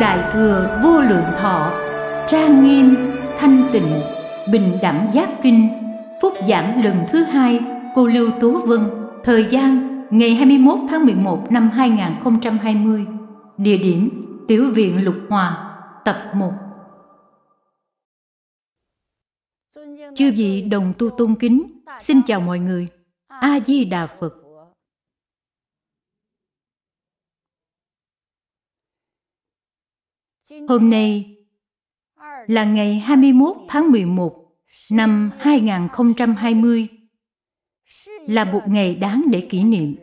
Đại Thừa Vô Lượng Thọ Trang Nghiêm Thanh Tịnh Bình Đẳng Giác Kinh Phúc giảng lần thứ 2. Cô Lưu Tố Vân. Thời gian ngày 21 tháng 11 năm 2020. Địa điểm Tiểu viện Lục Hòa. Tập 1. Chư vị đồng tu tôn kính, xin chào mọi người. A Di Đà Phật. Hôm nay là ngày 21 tháng 11 năm 2020, là một ngày đáng để kỷ niệm.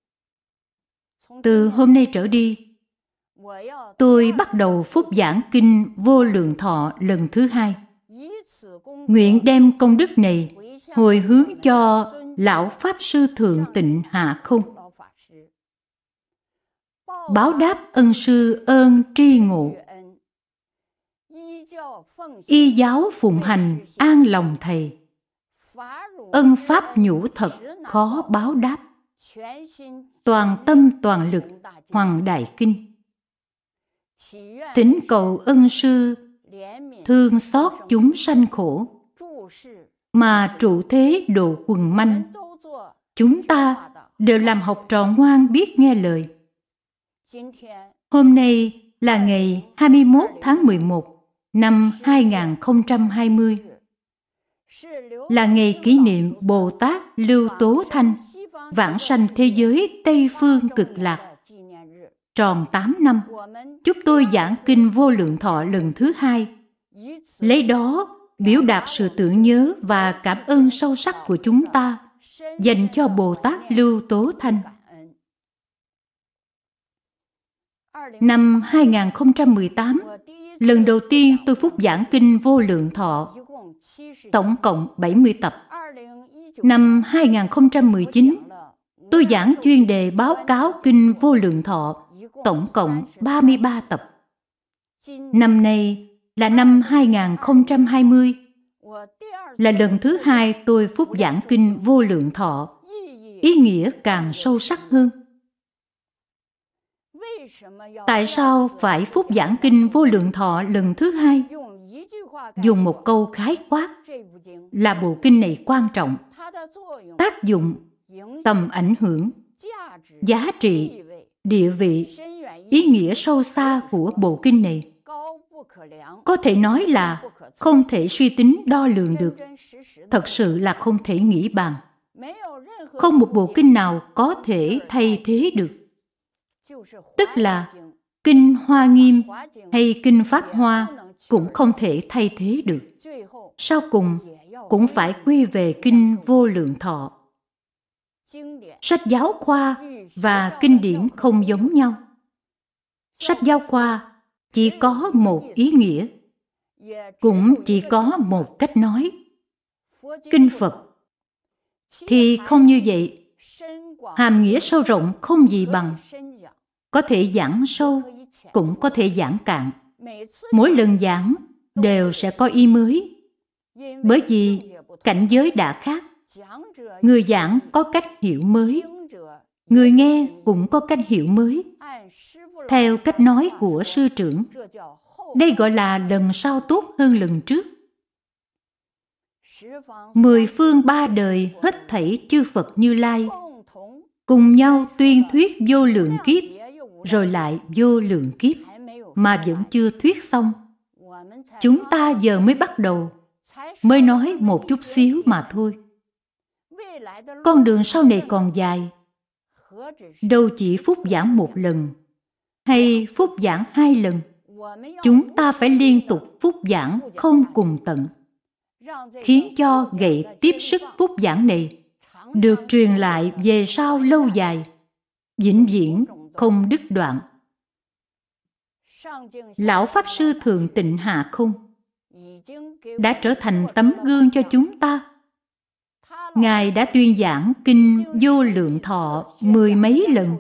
Từ hôm nay trở đi, tôi bắt đầu phúc giảng Kinh Vô Lượng Thọ lần thứ 2. Nguyện đem công đức này hồi hướng cho Lão Pháp Sư Thượng Tịnh Hạ Không, báo đáp ân sư ơn tri ngộ, y giáo phụng hành an lòng thầy, ân pháp nhũ thật khó báo đáp, toàn tâm toàn lực hoằng đại kinh. Thỉnh cầu ân sư thương xót chúng sanh khổ, mà trụ thế độ quần manh. Chúng ta đều làm học trò ngoan biết nghe lời. Hôm nay là ngày 21 tháng 11 năm 2020, là ngày kỷ niệm Bồ Tát Lưu Tố Thanh vãng sanh thế giới Tây Phương Cực Lạc tròn 8 năm. Chúc tôi giảng Kinh Vô Lượng Thọ lần thứ 2, lấy đó biểu đạt sự tưởng nhớ và cảm ơn sâu sắc của chúng ta dành cho Bồ Tát Lưu Tố Thanh. Năm 2018, lần đầu tiên tôi phúc giảng Kinh Vô Lượng Thọ, tổng cộng 70 tập. Năm 2019, tôi giảng chuyên đề báo cáo Kinh Vô Lượng Thọ, tổng cộng 33 tập. Năm nay là năm 2020, là lần thứ 2 tôi phúc giảng Kinh Vô Lượng Thọ, ý nghĩa càng sâu sắc hơn. Tại sao phải phúc giảng Kinh Vô Lượng Thọ lần thứ 2? Dùng một câu khái quát là bộ kinh này quan trọng, tác dụng, tầm ảnh hưởng, giá trị, địa vị, ý nghĩa sâu xa của bộ kinh này có thể nói là không thể suy tính đo lường được, thật sự là không thể nghĩ bàn. Không một bộ kinh nào có thể thay thế được. Tức là Kinh Hoa Nghiêm hay Kinh Pháp Hoa cũng không thể thay thế được. Sau cùng cũng phải quy về Kinh Vô Lượng Thọ. Sách giáo khoa và kinh điển không giống nhau. Sách giáo khoa chỉ có một ý nghĩa, cũng chỉ có một cách nói. Kinh Phật thì không như vậy. Hàm nghĩa sâu rộng không gì bằng. Có thể giảng sâu, cũng có thể giảng cạn. Mỗi lần giảng đều sẽ có ý mới. Bởi vì cảnh giới đã khác. Người giảng có cách hiểu mới, người nghe cũng có cách hiểu mới, theo cách nói của sư trưởng. Đây gọi là lần sau tốt hơn lần trước. 10 phương 3 đời hết thảy chư Phật Như Lai cùng nhau tuyên thuyết vô lượng kiếp, rồi lại vô lượng kiếp, mà vẫn chưa thuyết xong. Chúng ta giờ mới bắt đầu, mới nói một chút xíu mà thôi. Con đường sau này còn dài. Đâu chỉ phúc giảng một lần, hay phúc giảng 2 lần. Chúng ta phải liên tục phúc giảng không cùng tận, khiến cho gậy tiếp sức phúc giảng này được truyền lại về sau lâu dài, vĩnh viễn không đứt đoạn. Lão Pháp Sư Thượng Tịnh Hạ Không đã trở thành tấm gương cho chúng ta. Ngài đã tuyên giảng Kinh Vô Lượng Thọ 10 mấy lần.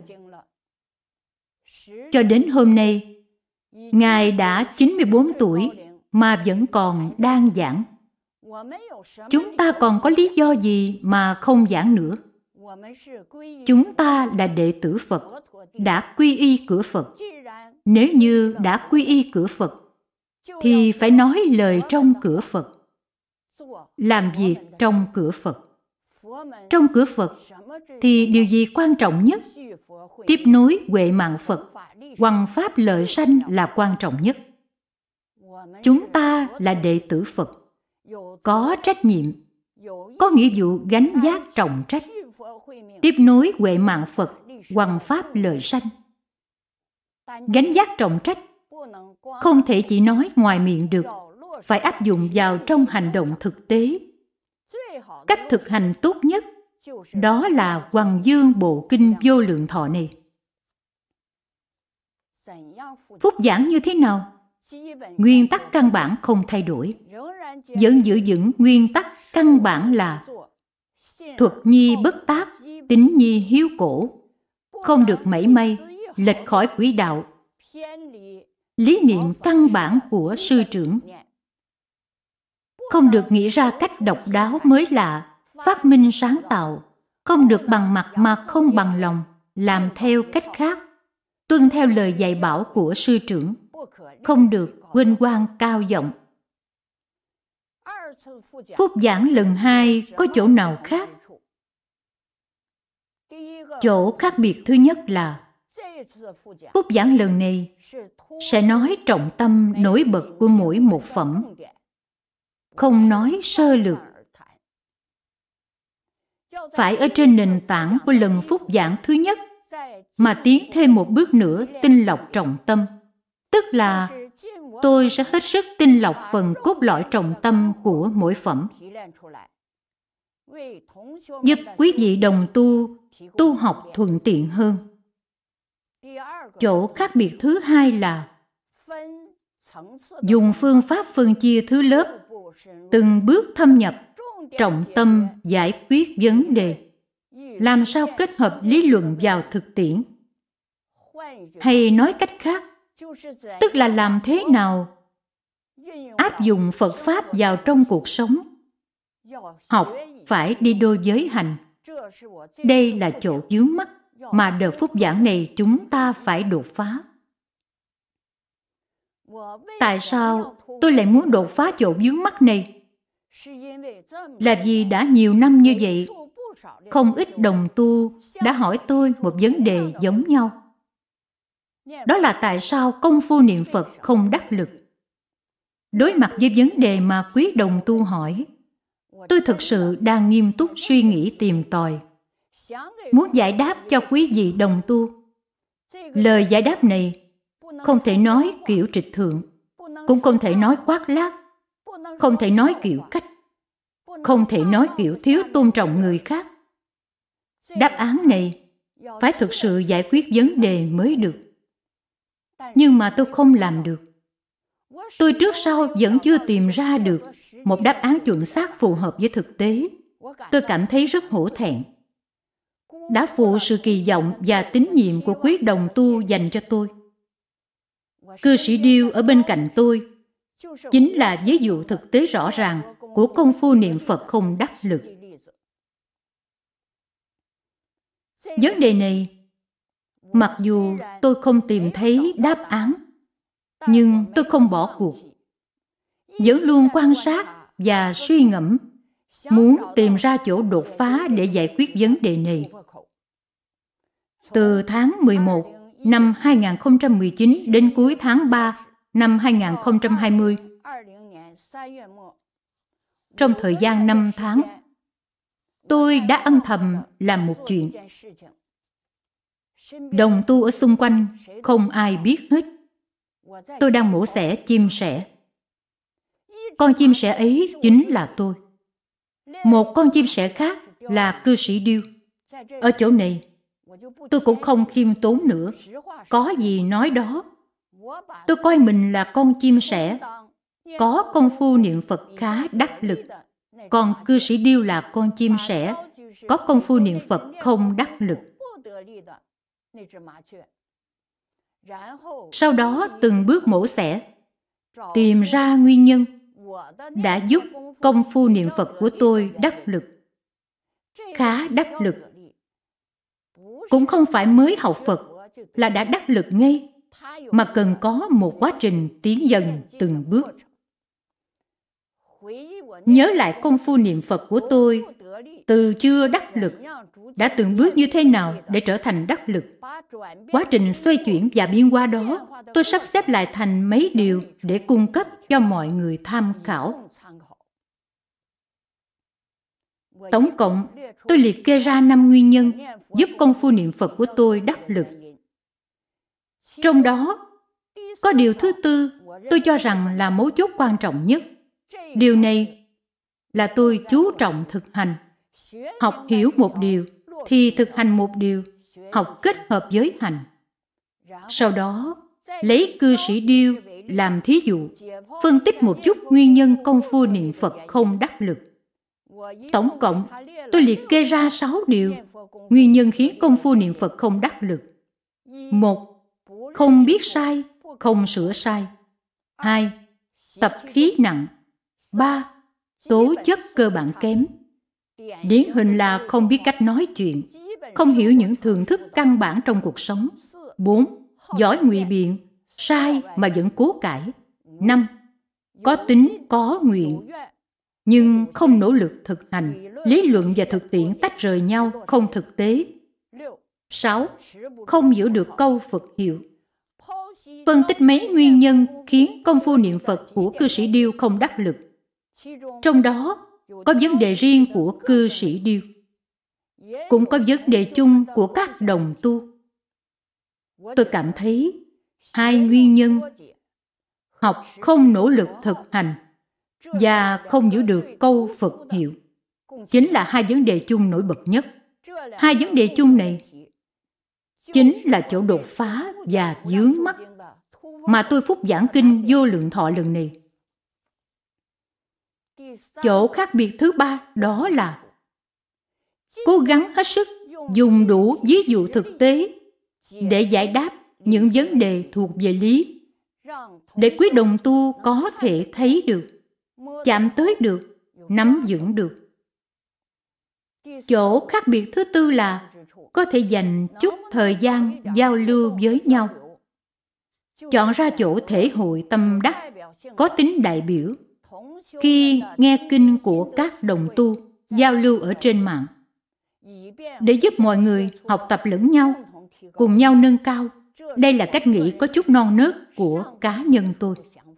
Cho đến hôm nay, Ngài đã 94 tuổi mà vẫn còn đang giảng. Chúng ta còn có lý do gì mà không giảng nữa? Chúng ta là đệ tử Phật, đã quy y cửa Phật. Nếu như đã quy y cửa Phật, thì phải nói lời trong cửa Phật, làm việc trong cửa Phật. Trong cửa Phật thì điều gì quan trọng nhất? Tiếp nối huệ mạng Phật, hoằng pháp lợi sanh là quan trọng nhất. Chúng ta là đệ tử Phật, có trách nhiệm, có nghĩa vụ gánh vác trọng trách, tiếp nối huệ mạng Phật, hoằng pháp lợi sanh. Gánh vác trọng trách không thể chỉ nói ngoài miệng được, phải áp dụng vào trong hành động thực tế. Cách thực hành tốt nhất đó là Hoằng Dương Bộ Kinh Vô Lượng Thọ này. Phúc giảng như thế nào? Nguyên tắc căn bản không thay đổi, vẫn giữ vững nguyên tắc căn bản là thuật nhi bất tác, tín nhi hiếu cổ, không được mảy may lệch khỏi quỹ đạo, lý niệm căn bản của sư trưởng. Không được nghĩ ra cách độc đáo mới lạ, phát minh sáng tạo, không được bằng mặt mà không bằng lòng, làm theo cách khác, tuân theo lời dạy bảo của sư trưởng, không được huênh hoang cao vọng. Phúc giảng lần 2 có chỗ nào khác? Chỗ khác biệt thứ nhất là Phúc giảng lần này sẽ nói trọng tâm nổi bật của mỗi một phẩm, không nói sơ lược. Phải ở trên nền tảng của lần phúc giảng thứ nhất mà tiến thêm một bước nữa tinh lọc trọng tâm. Tức là tôi sẽ hết sức tinh lọc phần cốt lõi trọng tâm của mỗi phẩm, giúp quý vị đồng tu học thuận tiện hơn. Chỗ khác biệt thứ hai là dùng phương pháp phân chia thứ lớp, từng bước thâm nhập, trọng tâm giải quyết vấn đề, làm sao kết hợp lý luận vào thực tiễn. Hay nói cách khác, tức là làm thế nào áp dụng Phật Pháp vào trong cuộc sống. Học phải đi đôi với hành. Đây là chỗ vướng mắc mà đợt phúc giảng này chúng ta phải đột phá. Tại sao tôi lại muốn đột phá chỗ vướng mắc này? Là vì đã nhiều năm như vậy, không ít đồng tu đã hỏi tôi một vấn đề giống nhau. Đó là tại sao công phu niệm Phật không đắc lực? Đối mặt với vấn đề mà quý đồng tu hỏi, tôi thực sự đang nghiêm túc suy nghĩ tìm tòi, muốn giải đáp cho quý vị đồng tu. Lời giải đáp này không thể nói kiểu trịch thượng, cũng không thể nói khoác lác, không thể nói kiểu cách, không thể nói kiểu thiếu tôn trọng người khác. Đáp án này phải thực sự giải quyết vấn đề mới được. Nhưng mà tôi không làm được. Tôi trước sau vẫn chưa tìm ra được một đáp án chuẩn xác phù hợp với thực tế. Tôi cảm thấy rất hổ thẹn. Đã phụ sự kỳ vọng và tín nhiệm của quý đồng tu dành cho tôi. Cư sĩ Điêu ở bên cạnh tôi chính là ví dụ thực tế rõ ràng của công phu niệm Phật không đắc lực. Vấn đề này, mặc dù tôi không tìm thấy đáp án, nhưng tôi không bỏ cuộc. Vẫn luôn quan sát và suy ngẫm, muốn tìm ra chỗ đột phá để giải quyết vấn đề này. Từ tháng 11 năm 2019 đến cuối tháng 3 năm 2020, trong thời gian 5 tháng, tôi đã âm thầm làm một chuyện. Đồng tu ở xung quanh không ai biết hết. Tôi đang mổ xẻ chim sẻ. Con chim sẻ ấy chính là tôi. Một con chim sẻ khác là cư sĩ Điêu. Ở chỗ này, tôi cũng không khiêm tốn nữa, có gì nói đó. Tôi coi mình là con chim sẻ, có công phu niệm Phật khá đắc lực. Còn cư sĩ Điêu là con chim sẻ, có công phu niệm Phật không đắc lực. Sau đó từng bước mổ xẻ, tìm ra nguyên nhân đã giúp công phu niệm Phật của tôi đắc lực, khá đắc lực, cũng không phải mới học Phật là đã đắc lực ngay, mà cần có một quá trình tiến dần từng bước. Nhớ lại công phu niệm Phật của tôi, từ chưa đắc lực, đã từng bước như thế nào để trở thành đắc lực. Quá trình xoay chuyển và biến hóa đó, tôi sắp xếp lại thành mấy điều để cung cấp cho mọi người tham khảo. Tổng cộng, tôi liệt kê ra 5 nguyên nhân giúp công phu niệm Phật của tôi đắc lực. Trong đó, có điều thứ tư tôi cho rằng là mấu chốt quan trọng nhất. Điều này là tôi chú trọng thực hành. Học hiểu một điều thì thực hành một điều, học kết hợp với hành. Sau đó, lấy cư sĩ Điêu làm thí dụ, phân tích một chút nguyên nhân công phu niệm Phật không đắc lực. Tổng cộng, tôi liệt kê ra 6 điều nguyên nhân khiến công phu niệm Phật không đắc lực. 1. Không biết sai, không sửa sai. 2. Tập khí nặng. 3. Tố chất cơ bản kém. Điển hình là không biết cách nói chuyện, không hiểu những thường thức căn bản trong cuộc sống. 4. Giỏi ngụy biện, sai mà vẫn cố cãi. 5. Có tính có nguyện, nhưng không nỗ lực thực hành, lý luận và thực tiễn tách rời nhau, không thực tế. 6. Không giữ được câu Phật hiệu. Phân tích mấy nguyên nhân khiến công phu niệm Phật của cư sĩ Điêu không đắc lực. Trong đó có vấn đề riêng của cư sĩ Điêu, cũng có vấn đề chung của các đồng tu. Tôi cảm thấy 2 nguyên nhân, học không nỗ lực thực hành và không giữ được câu Phật hiệu, chính là 2 vấn đề chung nổi bật nhất. 2 vấn đề chung này chính là chỗ đột phá và vướng mắc mà tôi phúc giảng kinh Vô Lượng Thọ lần này. Chỗ khác biệt thứ 3 đó là cố gắng hết sức dùng đủ ví dụ thực tế để giải đáp những vấn đề thuộc về lý, để quý đồng tu có thể thấy được, chạm tới được, nắm vững được. Chỗ khác biệt thứ tư là có thể dành chút thời gian giao lưu với nhau, chọn ra chỗ thể hội tâm đắc, có tính đại biểu. Khi nghe kinh của các đồng tu giao lưu ở trên mạng, để giúp mọi người học tập lẫn nhau, cùng nhau nâng cao. Đây là cách nghĩ có chút non nớt của cá nhân tôi.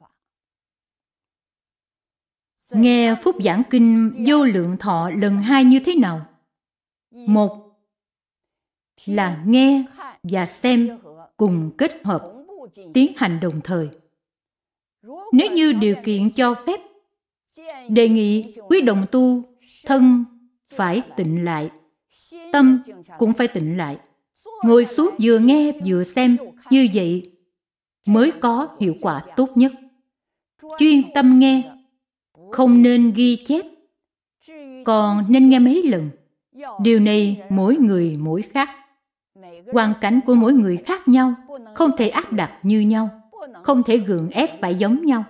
Nghe phúc giảng kinh Vô Lượng Thọ lần 2 như thế nào? 1. Là nghe và xem cùng kết hợp, tiến hành đồng thời. Nếu như điều kiện cho phép, đề nghị quý đồng tu thân phải tịnh lại, tâm cũng phải tịnh lại. Ngồi xuống vừa nghe vừa xem, như vậy mới có hiệu quả tốt nhất. Chuyên tâm nghe, không nên ghi chép, còn nên nghe mấy lần. Điều này mỗi người mỗi khác. Hoàn cảnh của mỗi người khác nhau, không thể áp đặt như nhau, không thể gượng ép phải giống nhau.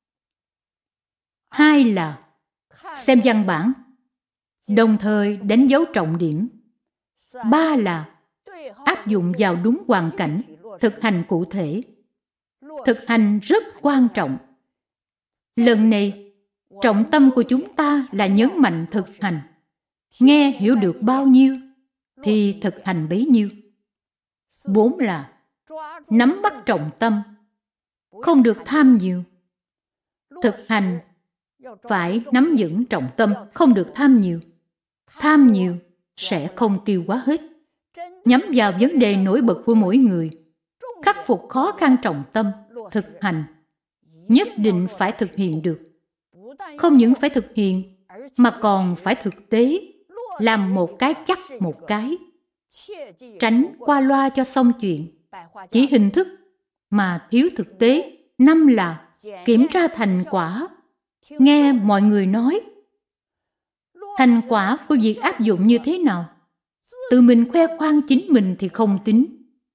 2 là xem văn bản, đồng thời đánh dấu trọng điểm. 3 là áp dụng vào đúng hoàn cảnh, thực hành cụ thể. Thực hành rất quan trọng. Lần này, trọng tâm của chúng ta là nhấn mạnh thực hành. Nghe hiểu được bao nhiêu thì thực hành bấy nhiêu. 4 là nắm bắt trọng tâm, không được tham nhiều. Thực hành phải nắm vững trọng tâm, không được tham nhiều. Tham nhiều sẽ không tiêu hóa hết. Nhắm vào vấn đề nổi bật của mỗi người, khắc phục khó khăn trọng tâm, thực hành. Nhất định phải thực hiện được. Không những phải thực hiện, mà còn phải thực tế, làm một cái chắc một cái. Tránh qua loa cho xong chuyện, chỉ hình thức mà thiếu thực tế. 5 là kiểm tra thành quả. Nghe mọi người nói, thành quả của việc áp dụng như thế nào? Tự mình khoe khoang chính mình thì không tính.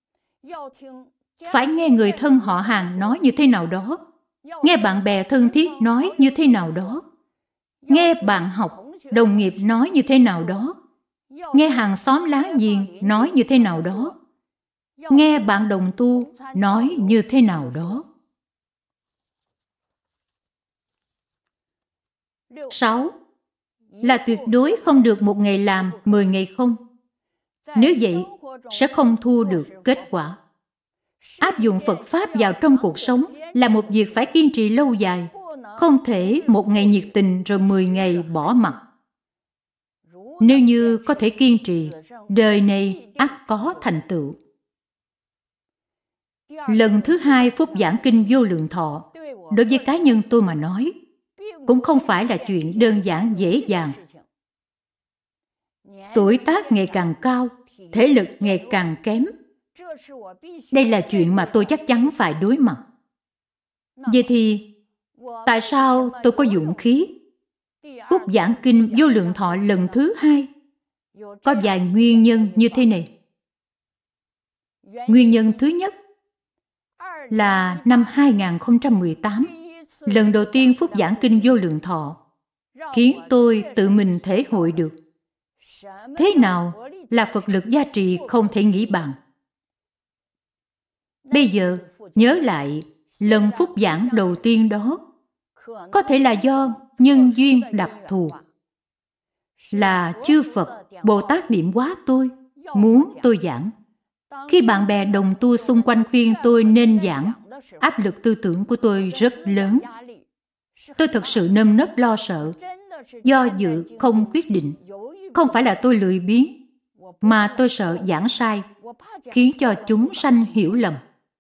Phải nghe người thân họ hàng nói như thế nào đó, nghe bạn bè thân thiết nói như thế nào đó, nghe bạn học, đồng nghiệp nói như thế nào đó, nghe hàng xóm láng giềng nói như thế nào đó, nghe bạn đồng tu nói như thế nào đó. 6. Là tuyệt đối không được một ngày làm 10 ngày không. Nếu vậy, sẽ không thu được kết quả. Áp dụng Phật Pháp vào trong cuộc sống là một việc phải kiên trì lâu dài, không thể một ngày nhiệt tình rồi 10 ngày bỏ mặc. Nếu như có thể kiên trì, đời này ắt có thành tựu. Lần thứ 2 phúc giảng kinh Vô Lượng Thọ, đối với cá nhân tôi mà nói, cũng không phải là chuyện đơn giản dễ dàng. Tuổi tác ngày càng cao, thể lực ngày càng kém. Đây là chuyện mà tôi chắc chắn phải đối mặt. Vậy thì, tại sao tôi có dũng khí? Phúc giảng kinh Vô Lượng Thọ lần thứ 2 có vài nguyên nhân như thế này. Nguyên nhân thứ nhất là năm 2018, lần đầu tiên phúc giảng kinh Vô Lượng Thọ khiến tôi tự mình thể hội được thế nào là Phật lực gia trì không thể nghĩ bàn. Bây giờ nhớ lại lần phúc giảng đầu tiên đó, có thể là do nhân duyên đặc thù, là chư Phật Bồ Tát điểm hóa tôi, muốn tôi giảng. Khi bạn bè đồng tu xung quanh khuyên tôi nên giảng, áp lực tư tưởng của tôi rất lớn. Tôi thật sự nơm nớp lo sợ, do dự không quyết định. Không phải là tôi lười biếng, mà tôi sợ giảng sai, khiến cho chúng sanh hiểu lầm.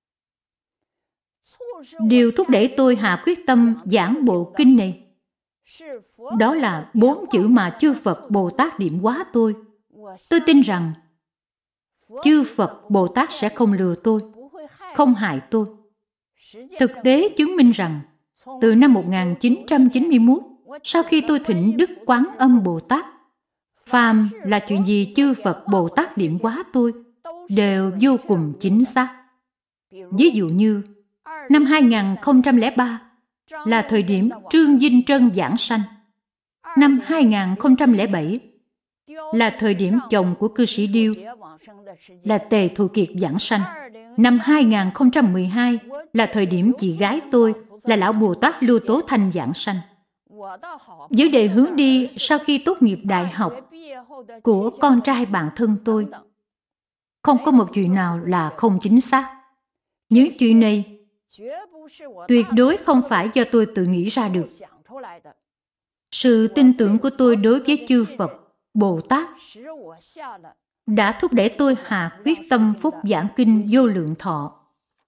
Điều thúc đẩy tôi hạ quyết tâm giảng bộ kinh này, đó là 4 chữ mà chư Phật Bồ Tát điểm hóa tôi. Tôi tin rằng chư Phật Bồ Tát sẽ không lừa tôi, không hại tôi. Thực tế chứng minh rằng, từ năm 1991, sau khi tôi thỉnh Đức Quán Âm Bồ Tát, phàm là chuyện gì chư Phật Bồ Tát điểm hóa tôi, đều vô cùng chính xác. Ví dụ như, năm 2003 là thời điểm Trương Vinh Trân giảng sanh. Năm 2007 là thời điểm chồng của cư sĩ Điêu là Tề Thù Kiệt giảng sanh. Năm 2012 là thời điểm chị gái tôi là Lão Bồ Tát Lưu Tố Thanh giảng sanh. Vấn đề hướng đi sau khi tốt nghiệp đại học của con trai bạn thân tôi, không có một chuyện nào là không chính xác. Những chuyện này tuyệt đối không phải do tôi tự nghĩ ra được. Sự tin tưởng của tôi đối với chư Phật Bồ Tát đã thúc đẩy tôi hạ quyết tâm phúc giảng kinh Vô Lượng Thọ.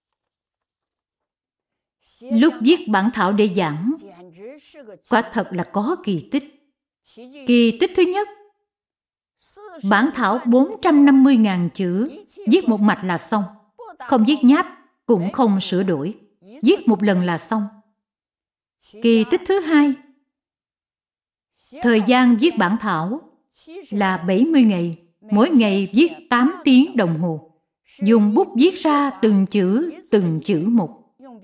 Lúc viết bản thảo để giảng, quả thật là có kỳ tích. Kỳ tích thứ nhất, bản thảo 450.000 chữ, viết một mạch là xong, không viết nháp, cũng không sửa đổi, viết một lần là xong. Kỳ tích thứ hai, thời gian viết bản thảo là 70 ngày, mỗi ngày viết 8 tiếng đồng hồ, dùng bút viết ra từng chữ một.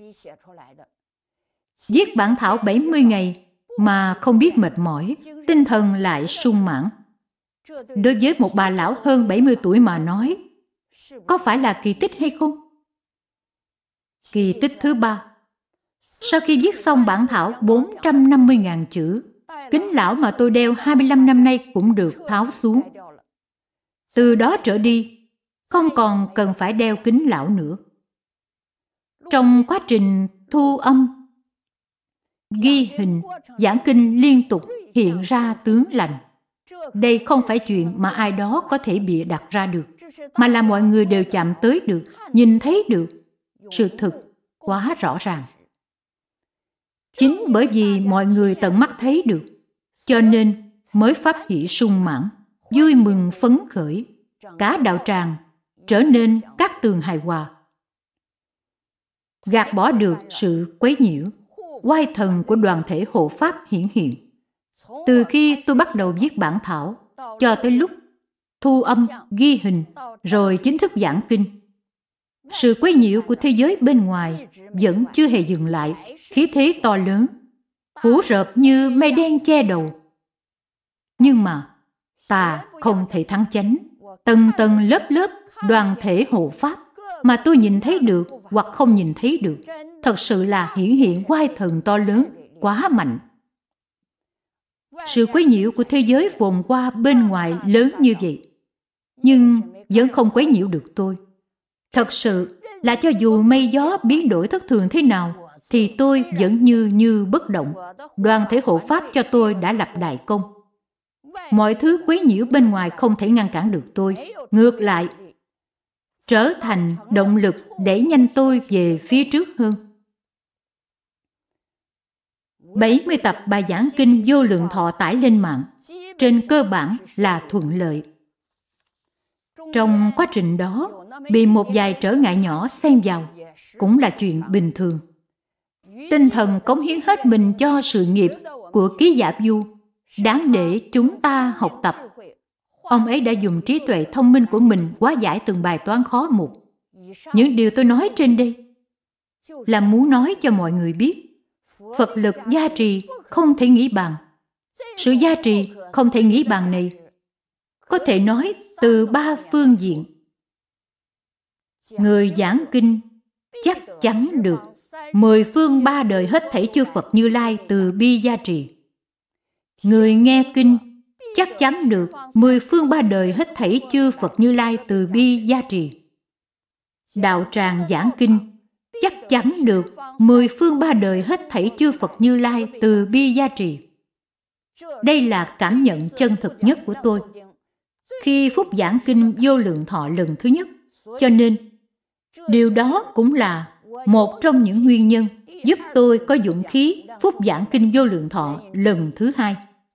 Viết bản thảo 70 ngày mà không biết mệt mỏi, tinh thần lại sung mãn. Đối với một bà lão hơn 70 tuổi mà nói, có phải là kỳ tích hay không? Kỳ tích thứ ba, sau khi viết xong bản thảo 450.000 chữ, kính lão mà tôi đeo 25 năm nay cũng được tháo xuống. Từ đó trở đi, không còn cần phải đeo kính lão nữa. Trong quá trình thu âm, ghi hình, giảng kinh liên tục hiện ra tướng lành. Đây không phải chuyện mà ai đó có thể bịa đặt ra được, mà là mọi người đều chạm tới được, nhìn thấy được. Sự thực quá rõ ràng. Chính bởi vì mọi người tận mắt thấy được, cho nên mới pháp hỷ sung mãn, vui mừng phấn khởi, cả đạo tràng trở nên cát tường hài hòa. Gạt bỏ được sự quấy nhiễu, oai thần của đoàn thể hộ pháp hiển hiện. Từ khi tôi bắt đầu viết bản thảo, cho tới lúc thu âm, ghi hình, rồi chính thức giảng kinh, sự quấy nhiễu của thế giới bên ngoài vẫn chưa hề dừng lại, khí thế to lớn, phủ rợp như mây đen che đầu. Nhưng mà, Tà không thể thắng chánh, tầng tầng lớp lớp đoàn thể hộ pháp mà tôi nhìn thấy được hoặc không nhìn thấy được, thật sự là hiển hiện oai thần to lớn, quá mạnh. Sự quấy nhiễu của thế giới vồn qua bên ngoài lớn như vậy, nhưng vẫn không quấy nhiễu được tôi. Thật sự là cho dù mây gió biến đổi thất thường thế nào, thì tôi vẫn như bất động. Đoàn thể hộ pháp cho tôi đã lập đại công. Mọi thứ quấy nhiễu bên ngoài không thể ngăn cản được tôi. Ngược lại, trở thành động lực đẩy nhanh tôi về phía trước hơn. 70 tập bài giảng kinh Vô Lượng Thọ tải lên mạng, trên cơ bản là thuận lợi. Trong quá trình đó, bị một vài trở ngại nhỏ xen vào, cũng là chuyện bình thường. Tinh thần cống hiến hết mình cho sự nghiệp của Ký Giả Du, đáng để chúng ta học tập. Ông ấy đã dùng trí tuệ thông minh của mình hóa giải từng bài toán khó một. Những điều tôi nói trên đây là muốn nói cho mọi người biết, Phật lực gia trì không thể nghĩ bàn. Sự gia trì không thể nghĩ bàn này có thể nói từ 3 phương diện. Người giảng kinh chắc chắn được 10 phương 3 đời hết thảy chư Phật Như Lai từ bi gia trì. Người nghe kinh chắc chắn được 10 phương 3 đời hết thảy chư Phật Như Lai từ bi gia trì. Đạo tràng giảng kinh chắc chắn được 10 phương 3 đời hết thảy chư Phật Như Lai từ bi gia trì. Đây là cảm nhận chân thực nhất của tôi khi phúc giảng kinh Vô Lượng Thọ lần thứ nhất. Cho nên, điều đó cũng là một trong những nguyên nhân giúp tôi có dũng khí phúc giảng kinh Vô Lượng Thọ lần thứ hai.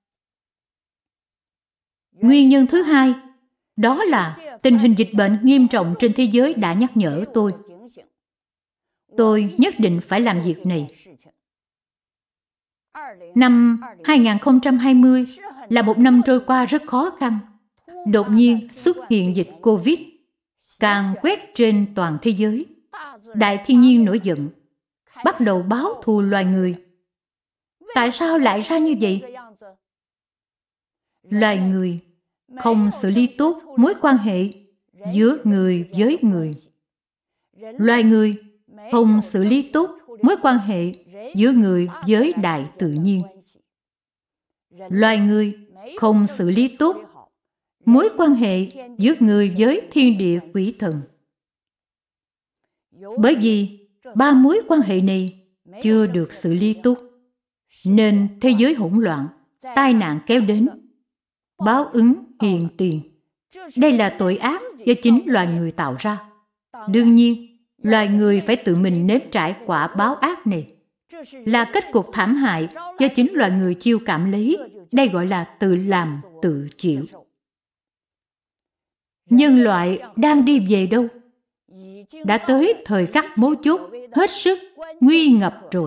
Nguyên nhân thứ hai, đó là tình hình dịch bệnh nghiêm trọng trên thế giới đã nhắc nhở tôi. Tôi nhất định phải làm việc này. Năm 2020 là một năm trôi qua rất khó khăn. Đột nhiên xuất hiện dịch Covid, càng quét trên toàn thế giới. Đại thiên nhiên nổi giận, bắt đầu báo thù loài người. Tại sao lại ra như vậy? Loài người không xử lý tốt mối quan hệ giữa người với người. Loài người không xử lý tốt mối quan hệ giữa người với đại tự nhiên. Loài người không xử lý tốt mối quan hệ giữa người với thiên địa quỷ thần. Bởi vì 3 mối quan hệ này chưa được xử lý tốt, nên thế giới hỗn loạn, tai nạn kéo đến, báo ứng hiện tiền. Đây là tội ác do chính loài người tạo ra. Đương nhiên, loài người phải tự mình nếm trải quả báo ác này. Là kết cục thảm hại do chính loài người chiêu cảm lấy. Đây gọi là tự làm, tự chịu. Nhân loại đang đi về đâu? Đã tới thời khắc mấu chốt, hết sức nguy ngập rồi.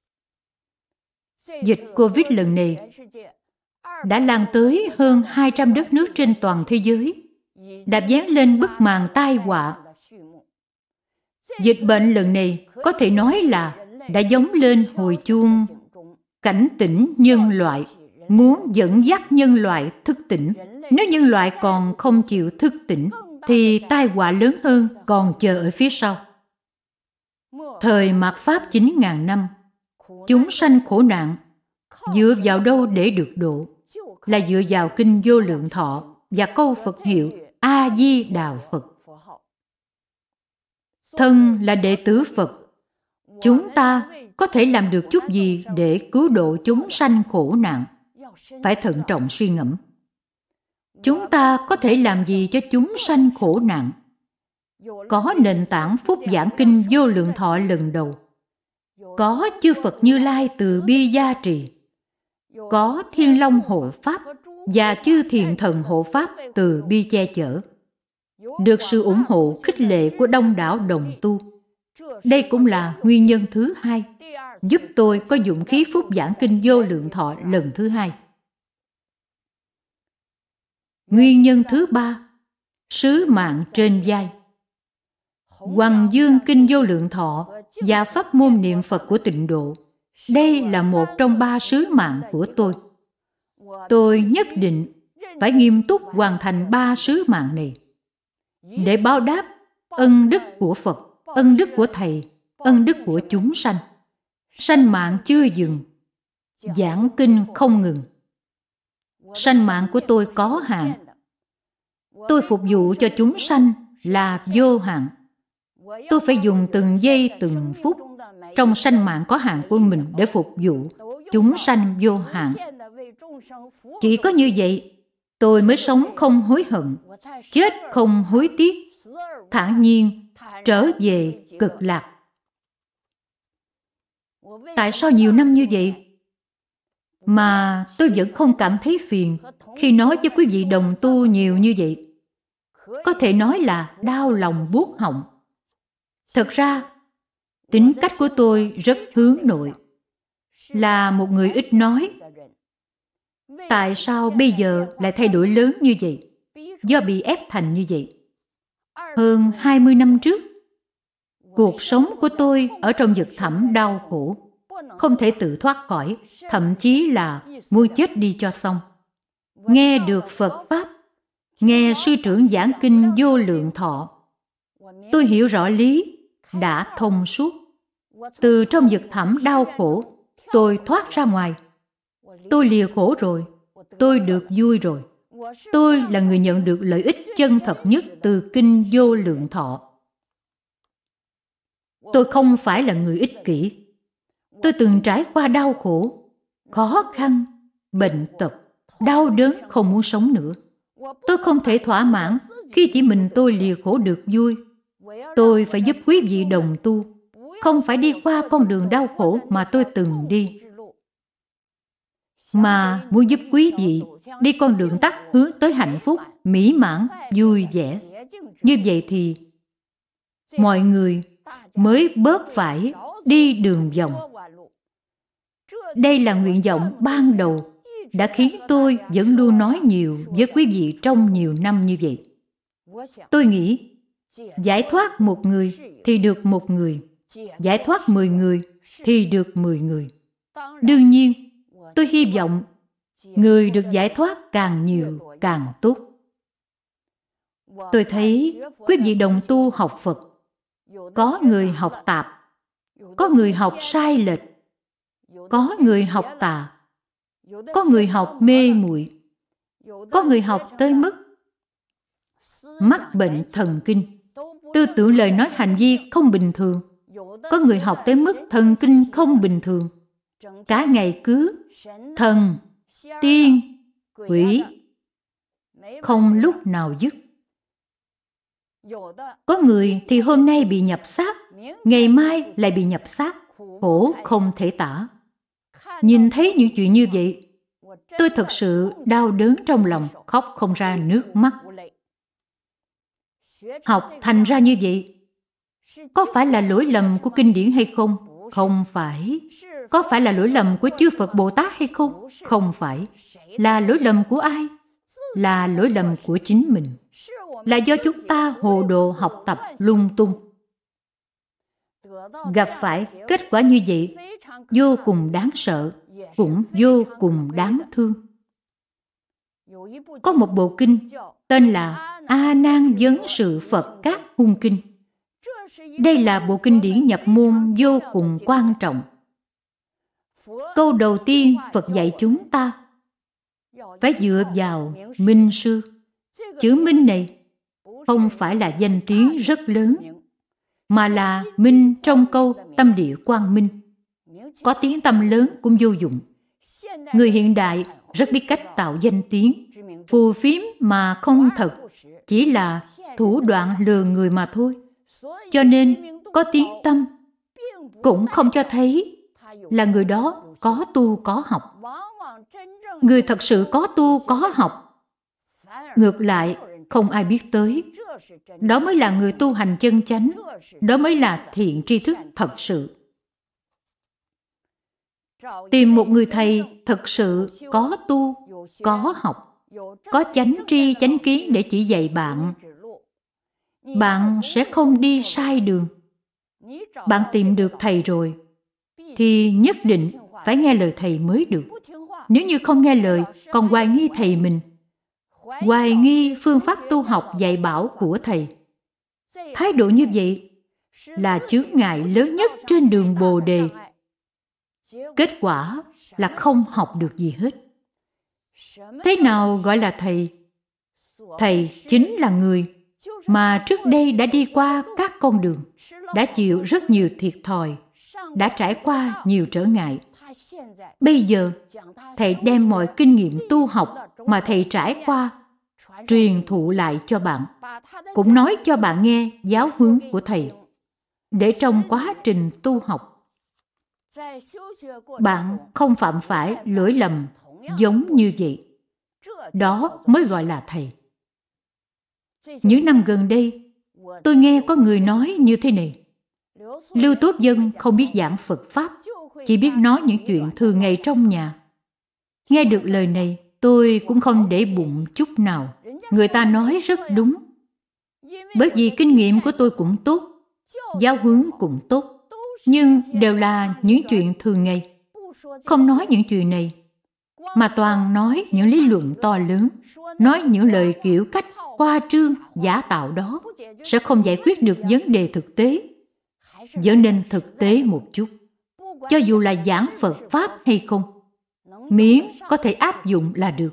Dịch Covid lần này đã lan tới hơn 200 đất nước trên toàn thế giới, đã dán lên bức màn tai họa. Dịch bệnh lần này có thể nói là đã gióng lên hồi chuông cảnh tỉnh nhân loại, muốn dẫn dắt nhân loại thức tỉnh. Nếu nhân loại còn không chịu thức tỉnh, thì tai họa lớn hơn còn chờ ở phía sau. Thời mạt Pháp 9.000 năm, chúng sanh khổ nạn, dựa vào đâu để được độ? Là dựa vào kinh Vô Lượng Thọ và câu Phật hiệu A-di-đà Phật. Thân là đệ tử Phật, chúng ta có thể làm được chút gì để cứu độ chúng sanh khổ nạn? Phải thận trọng suy ngẫm. Chúng ta có thể làm gì cho chúng sanh khổ nạn? Có nền tảng phúc giảng kinh Vô Lượng Thọ lần đầu, có chư Phật Như Lai từ bi gia trì, có Thiên Long hộ pháp và chư thiện thần hộ pháp từ bi che chở, được sự ủng hộ khích lệ của đông đảo đồng tu. Đây cũng là nguyên nhân thứ hai giúp tôi có dũng khí phúc giảng kinh Vô Lượng Thọ lần thứ hai. Nguyên nhân thứ ba, sứ mạng trên vai. Hoằng Dương kinh Vô Lượng Thọ và pháp môn niệm Phật của Tịnh Độ, đây là một trong 3 sứ mạng của tôi. Tôi nhất định phải nghiêm túc hoàn thành 3 sứ mạng này để báo đáp ân đức của Phật, ân đức của Thầy, ân đức của chúng sanh. Sanh mạng chưa dừng, giảng kinh không ngừng. Sanh mạng của tôi có hạn. Tôi phục vụ cho chúng sanh là vô hạn. Tôi phải dùng từng giây từng phút trong sanh mạng có hạn của mình để phục vụ chúng sanh vô hạn. Chỉ có như vậy, tôi mới sống không hối hận, chết không hối tiếc, thản nhiên trở về cực lạc. Tại sao nhiều năm như vậy mà tôi vẫn không cảm thấy phiền khi nói với quý vị đồng tu nhiều như vậy? Có thể nói là đau lòng buốt họng. Thật ra, tính cách của tôi rất hướng nội, là một người ít nói. Tại sao bây giờ lại thay đổi lớn như vậy? Do bị ép thành như vậy. Hơn 20 năm trước, cuộc sống của tôi ở trong vực thẳm đau khổ, không thể tự thoát khỏi, thậm chí là muốn chết đi cho xong. Nghe được Phật Pháp, nghe sư trưởng giảng kinh Vô Lượng Thọ, tôi hiểu rõ lý, đã thông suốt. Từ trong vực thẳm đau khổ, tôi thoát ra ngoài. Tôi lìa khổ rồi, tôi được vui rồi. Tôi là người nhận được lợi ích chân thật nhất từ kinh Vô Lượng Thọ. Tôi không phải là người ích kỷ. Tôi từng trải qua đau khổ, khó khăn, bệnh tật, đau đớn không muốn sống nữa. Tôi không thể thỏa mãn khi chỉ mình tôi lìa khổ được vui. Tôi phải giúp quý vị đồng tu, không phải đi qua con đường đau khổ mà tôi từng đi, mà muốn giúp quý vị đi con đường tắt hướng tới hạnh phúc, mỹ mãn, vui vẻ. Như vậy thì mọi người mới bớt phải đi đường vòng. Đây là nguyện vọng ban đầu đã khiến tôi vẫn luôn nói nhiều với quý vị trong nhiều năm như vậy. Tôi nghĩ giải thoát một người thì được một người, giải thoát 10 người thì được 10 người. Đương nhiên, tôi hy vọng người được giải thoát càng nhiều càng tốt. Tôi thấy quý vị đồng tu học Phật, có người học tạp, có người học sai lệch, có người học tà, có người học mê muội, có người học tới mức mắc bệnh thần kinh, tư tưởng lời nói hành vi không bình thường, có người học tới mức thần kinh không bình thường, cả ngày cứ thần, tiên, quỷ, không lúc nào dứt. Có người thì hôm nay bị nhập xác, ngày mai lại bị nhập xác, khổ không thể tả. Nhìn thấy những chuyện như vậy, tôi thật sự đau đớn trong lòng, khóc không ra nước mắt. Học thành ra như vậy, có phải là lỗi lầm của kinh điển hay không? Không phải. Có phải là lỗi lầm của chư Phật Bồ Tát hay không? Không phải. Là lỗi lầm của ai? Là lỗi lầm của chính mình. Là do chúng ta hồ đồ học tập lung tung. Gặp phải kết quả như vậy, vô cùng đáng sợ, cũng vô cùng đáng thương. Có một bộ kinh tên là A Nan Vấn Sự Phật Các Hung Kinh. Đây là bộ kinh điển nhập môn vô cùng quan trọng. Câu đầu tiên Phật dạy chúng ta phải dựa vào minh sư. Chữ minh này không phải là danh tiếng rất lớn, mà là minh trong câu tâm địa quang minh. Có tiếng tâm lớn cũng vô dụng. Người hiện đại rất biết cách tạo danh tiếng, phù phiếm mà không thật, chỉ là thủ đoạn lừa người mà thôi. Cho nên có tiếng tâm cũng không cho thấy là người đó có tu có học. Người thật sự có tu có học, ngược lại không ai biết tới. Đó mới là người tu hành chân chánh, đó mới là thiện tri thức thật sự. Tìm một người thầy thật sự có tu, có học, có chánh tri chánh kiến để chỉ dạy bạn, bạn sẽ không đi sai đường. Bạn tìm được thầy rồi thì nhất định phải nghe lời thầy mới được. Nếu như không nghe lời, còn hoài nghi thầy mình, hoài nghi phương pháp tu học dạy bảo của Thầy. Thái độ như vậy là chướng ngại lớn nhất trên đường Bồ Đề. Kết quả là không học được gì hết. Thế nào gọi là Thầy? Thầy chính là người mà trước đây đã đi qua các con đường, đã chịu rất nhiều thiệt thòi, đã trải qua nhiều trở ngại. Bây giờ, Thầy đem mọi kinh nghiệm tu học mà Thầy trải qua truyền thụ lại cho bạn, cũng nói cho bạn nghe giáo huấn của Thầy, để trong quá trình tu học, bạn không phạm phải lỗi lầm giống như vậy. Đó mới gọi là Thầy. Những năm gần đây, tôi nghe có người nói như thế này: Lưu Tốt Dân không biết giảng Phật Pháp, chỉ biết nói những chuyện thường ngày trong nhà. Nghe được lời này, tôi cũng không để bụng chút nào. Người ta nói rất đúng. Bởi vì kinh nghiệm của tôi cũng tốt, giáo huấn cũng tốt, nhưng đều là những chuyện thường ngày. Không nói những chuyện này, mà toàn nói những lý luận to lớn, nói những lời kiểu cách khoa trương, giả tạo đó, sẽ không giải quyết được vấn đề thực tế. Trở nên thực tế một chút. Cho dù là giảng Phật Pháp hay không, miễn có thể áp dụng là được.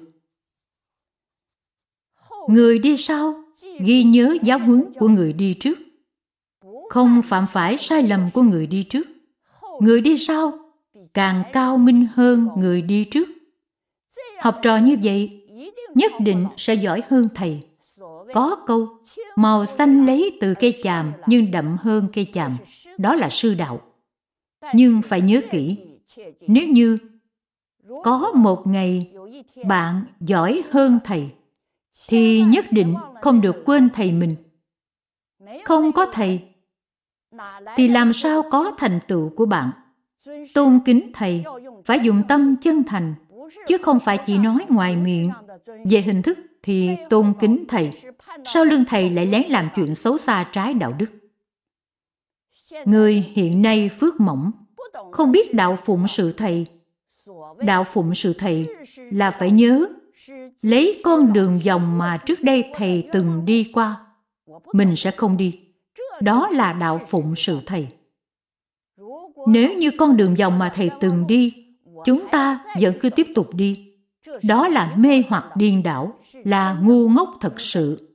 Người đi sau ghi nhớ giáo huấn của người đi trước, không phạm phải sai lầm của người đi trước. Người đi sau càng cao minh hơn người đi trước. Học trò như vậy nhất định sẽ giỏi hơn Thầy. Có câu, màu xanh lấy từ cây chàm nhưng đậm hơn cây chàm, đó là sư đạo. Nhưng phải nhớ kỹ, nếu như có một ngày bạn giỏi hơn Thầy, thì nhất định không được quên Thầy mình. Không có Thầy, thì làm sao có thành tựu của bạn? Tôn kính Thầy phải dùng tâm chân thành, chứ không phải chỉ nói ngoài miệng. Về hình thức thì tôn kính Thầy, sau lưng Thầy lại lén làm chuyện xấu xa trái đạo đức. Người hiện nay phước mỏng, không biết đạo phụng sự Thầy. Đạo phụng sự Thầy là phải nhớ, lấy con đường vòng mà trước đây Thầy từng đi qua, mình sẽ không đi. Đó là đạo phụng sự Thầy. Nếu như con đường vòng mà Thầy từng đi, chúng ta vẫn cứ tiếp tục đi, đó là mê hoặc điên đảo, là ngu ngốc thật sự.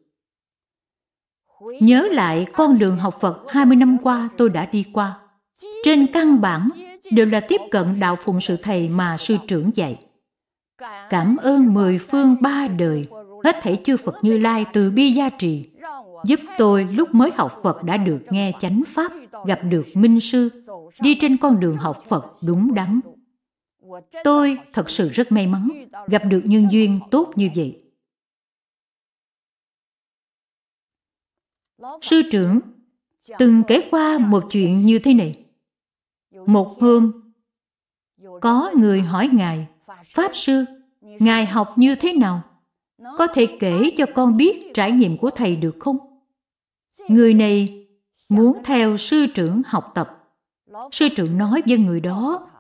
Nhớ lại con đường học Phật 20 năm qua tôi đã đi qua. Trên căn bản đều là tiếp cận đạo phụng sự Thầy mà sư trưởng dạy. Cảm ơn 10 phương 3 đời, hết thảy chư Phật Như Lai từ bi gia trì, giúp tôi lúc mới học Phật đã được nghe chánh Pháp, gặp được Minh Sư, đi trên con đường học Phật đúng đắn. Tôi thật sự rất may mắn gặp được nhân duyên tốt như vậy. Sư trưởng từng kể qua một chuyện như thế này. Một hôm, có người hỏi Ngài, Pháp Sư, Ngài học như thế nào? Có thể kể cho con biết trải nghiệm của Thầy được không? Người này muốn theo sư trưởng học tập. Sư trưởng nói với người đó,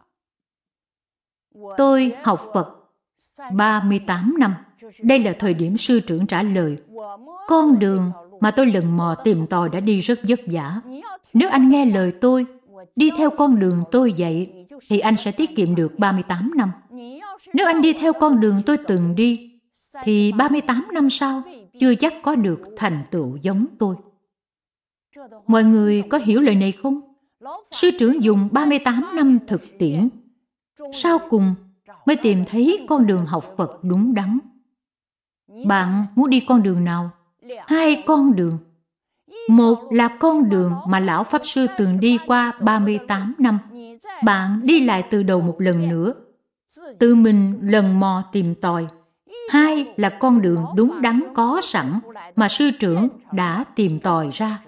tôi học Phật 38 năm. Đây là thời điểm sư trưởng trả lời. Con đường mà tôi lần mò tìm tòi đã đi rất vất vả. Nếu anh nghe lời tôi, đi theo con đường tôi dạy, thì anh sẽ tiết kiệm được 38 năm. Nếu anh đi theo con đường tôi từng đi, thì 38 năm sau, chưa chắc có được thành tựu giống tôi. Mọi người có hiểu lời này không? Sư trưởng dùng 38 năm thực tiễn, sau cùng mới tìm thấy con đường học Phật đúng đắn. Bạn muốn đi con đường nào? 2 con đường. Một là con đường mà Lão Pháp Sư từng đi qua 38 năm. Bạn đi lại từ đầu một lần nữa, tự mình lần mò tìm tòi. 2 là con đường đúng đắn có sẵn mà sư trưởng đã tìm tòi ra.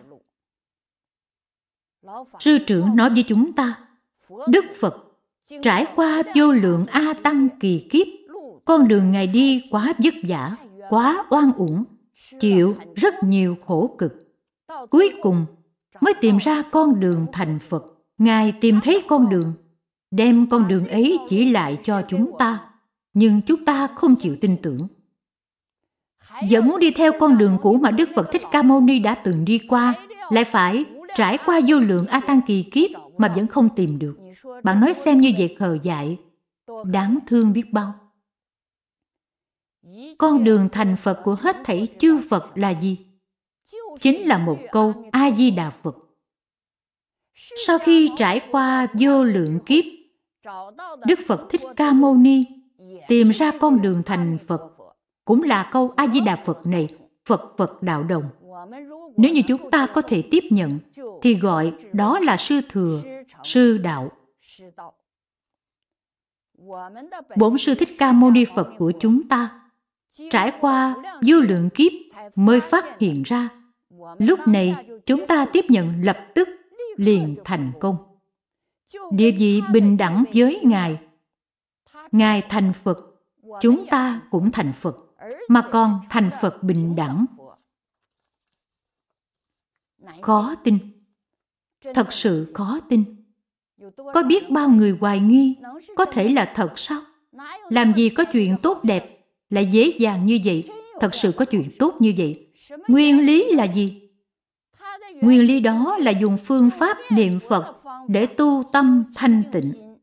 Sư trưởng nói với chúng ta, Đức Phật trải qua vô lượng A Tăng kỳ kiếp, con đường Ngài đi quá vất vả, quá oan uổng, chịu rất nhiều khổ cực. Cuối cùng mới tìm ra con đường thành Phật. Ngài tìm thấy con đường, đem con đường ấy chỉ lại cho chúng ta, nhưng chúng ta không chịu tin tưởng. Giờ muốn đi theo con đường cũ mà Đức Phật Thích Ca Mâu Ni đã từng đi qua, lại phải trải qua vô lượng A Tăng kỳ kiếp mà vẫn không tìm được. Bạn nói xem như vậy khờ dại, đáng thương biết bao. Con đường thành Phật của hết thảy chư Phật là gì? Chính là một câu A Di Đà Phật. Sau khi trải qua vô lượng kiếp, Đức Phật Thích Ca Mâu Ni tìm ra con đường thành Phật, cũng là câu A Di Đà Phật này, Phật Phật đạo đồng. Nếu như chúng ta có thể tiếp nhận, thì gọi đó là sư thừa, sư đạo. Bổn Sư Thích Ca Mâu Ni Phật của chúng ta trải qua vô lượng kiếp mới phát hiện ra. Lúc này chúng ta tiếp nhận lập tức liền thành công. Địa vị bình đẳng với Ngài. Ngài thành Phật, chúng ta cũng thành Phật, mà còn thành Phật bình đẳng. Khó tin. Thật sự khó tin. Có biết bao người hoài nghi, có thể là thật sao? Làm gì có chuyện tốt đẹp lại dễ dàng như vậy? Thật sự có chuyện tốt như vậy. Nguyên lý là gì? Nguyên lý đó là dùng phương pháp niệm Phật để tu tâm thanh tịnh.